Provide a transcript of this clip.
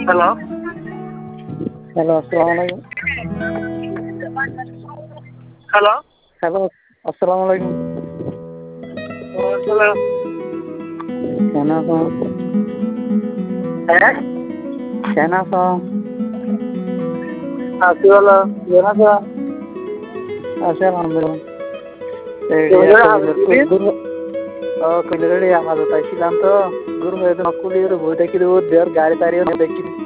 Hello. Hello, আসসালামু আলাইকুম। Hello. Hello, আসসালামু আলাইকুম। ওয়ালাইকুম কেন আছো? হ্যাঁ, কেন আছো? কি হলো? জানাজা আছে আলহামদুলিল্লাহ। কেমন হাজত দিবি? কইলে রে হাজত আইছিলাম তো গুরু হয়ে তো কুলিয়ে বই দেখি দেওয়ার গাড়ি তাড়িয়ে দেখি